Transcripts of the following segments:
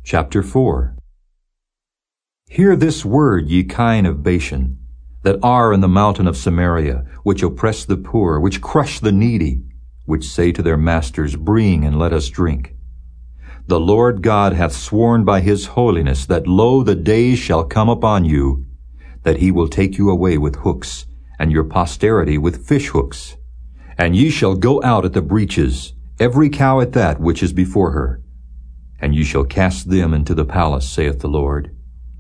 Chapter 4. Hear this word, ye kine of Bashan, that are in the mountain of Samaria, which oppress the poor, which crush the needy, which say to their masters, Bring, and let us drink. The Lord God hath sworn by his holiness that, lo, the days shall come upon you, that he will take you away with hooks, and your posterity with fish hooks. And ye shall go out at the breaches, every cow at that which is before her. And ye shall cast them into the palace, saith the Lord.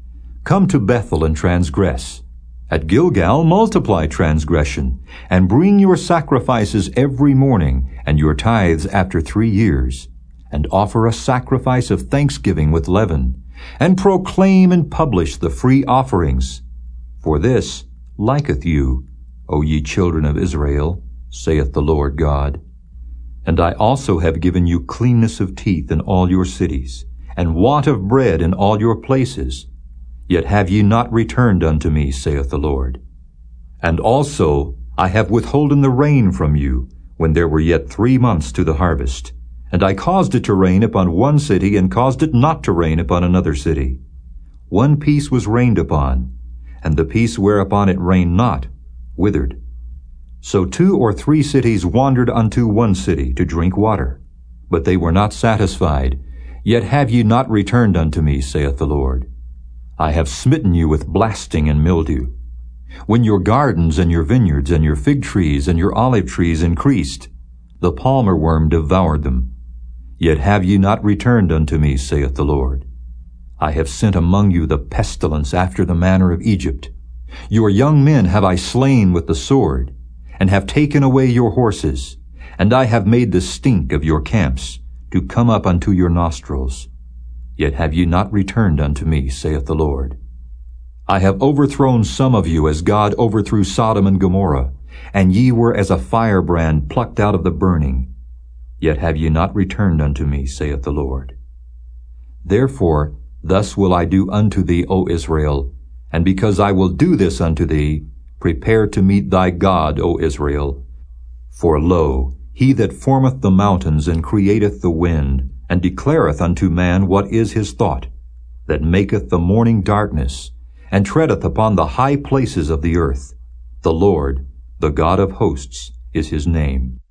Come to Bethel and transgress. At Gilgal multiply transgression, and bring your sacrifices every morning, and your tithes after 3 years, and offer a sacrifice of thanksgiving with leaven, and proclaim and publish the free offerings. For this liketh you, O ye children of Israel, saith the Lord God. And I also have given you cleanness of teeth in all your cities, and want of bread in all your places. Yet have ye not returned unto me, saith the Lord. And also I have withholden the rain from you, when there were yet 3 months to the harvest. And I caused it to rain upon one city, and caused it not to rain upon another city. One piece was rained upon, and the piece whereupon it rained not withered. So 2 or 3 cities wandered unto one city to drink water, but they were not satisfied. Yet have ye not returned unto me, saith the Lord. I have smitten you with blasting and mildew. When your gardens and your vineyards and your fig trees and your olive trees increased, the palmer worm devoured them. Yet have ye not returned unto me, saith the Lord. I have sent among you the pestilence after the manner of Egypt. Your young men have I slain with the sword, and have taken away your horses, and I have made the stink of your camps to come up unto your nostrils. Yet have ye not returned unto me, saith the Lord. I have overthrown some of you as God overthrew Sodom and Gomorrah, and ye were as a firebrand plucked out of the burning. Yet have ye not returned unto me, saith the Lord. Therefore thus will I do unto thee, O Israel, and because I will do this unto thee, prepare to meet thy God, O Israel. For lo, he that formeth the mountains and createth the wind, and declareth unto man what is his thought, that maketh the morning darkness, and treadeth upon the high places of the earth. The Lord, the God of hosts, is his name.